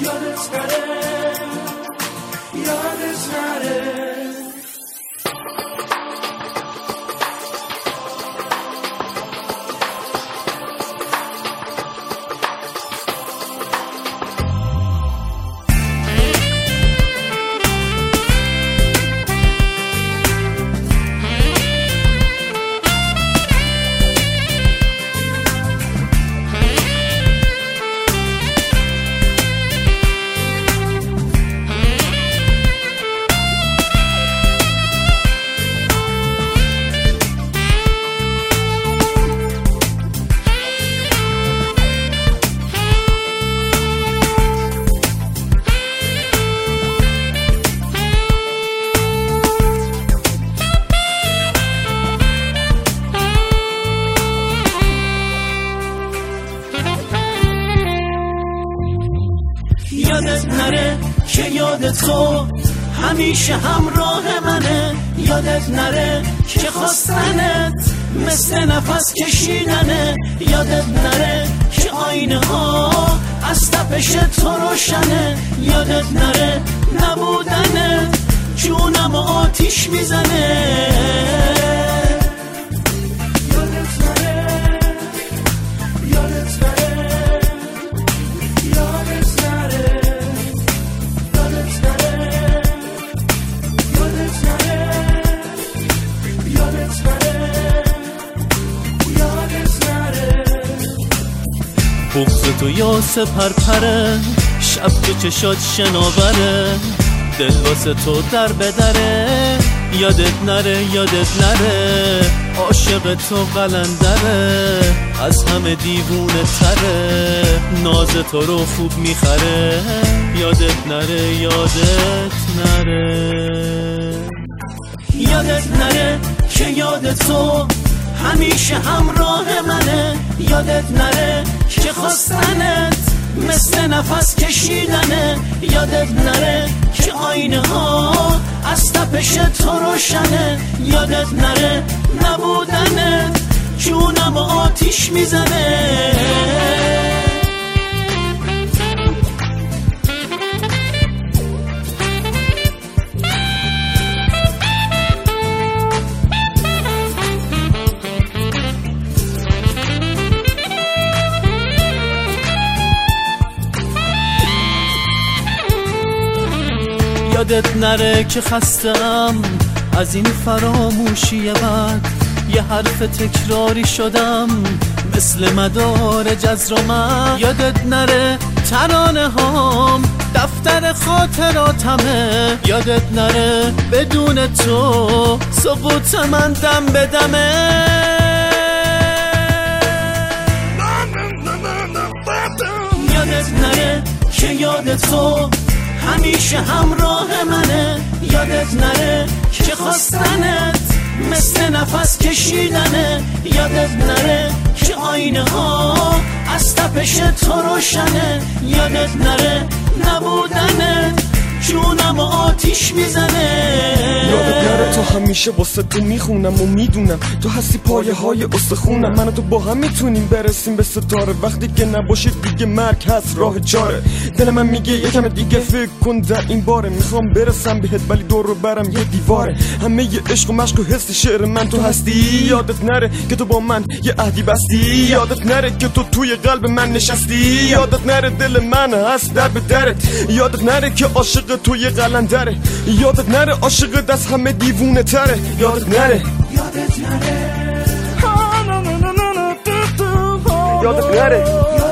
یادت نره یادت نره. یادت نره که یاد تو همیشه همراه منه. یادت نره که خواستنت مثل نفس کشیدنه. یادت نره که آینه ها از تپش تو روشنه. یادت نره نبودنت جونم آتیش میزنه. بغض تو یاس پرپره، شب تو چشات شناوره، دل واسه تو در بدره. یادت نره یادت نره عاشق تو قلندره، از همه دیوونه تره، ناز تو رو خوب میخره. یادت نره یادت نره یادت نره که یاد تو همیشه همراه منه. یادت نره که خواستنت مثل نفس کشیدنه. یادت نره که آینه ها از تپش تو روشنه. یادت نره نبودنت جونم آتیش میزنه. یادت نره که خستم از این فراموشی بد، یه حرف تکراری شدم مثل مدار جزر من. یادت نره ترانه هام دفتر خاطراتمه. یادت نره بدون تو سقوط من دم به دمه. یادت نره که یاد تو همیشه همراه منه. یادت نره که خواستنت مثل نفس کشیدنه. یادت نره که آینه ها از تپش تو روشنه. یادت نره نبودنت جونم آتیش میزنه. یادت نره تو همیشه واسه تو میخونم و میدونم تو هستی پایه های استخونم. من و تو با هم میتونیم برسیم به ستاره، وقتی که نباشید دیگه مرگ هست راه چاره. دل من میگه یکم دیگه فکر کن در این باره، میخوام برسم بهت ولی دور رو برم یه دیواره. همه یه عشق و مشق و حس شعر من تو هستی. یادت نره که تو با من یه عهدی بستی. یادت نره که تو توی قلب من نشستی. یادت نره دل من هست در به درت. یادت نره که عاشق تو یه قلندره. یادت نره عاشق دست همه دیوونه تره. یادت نره یادت نره یادت نره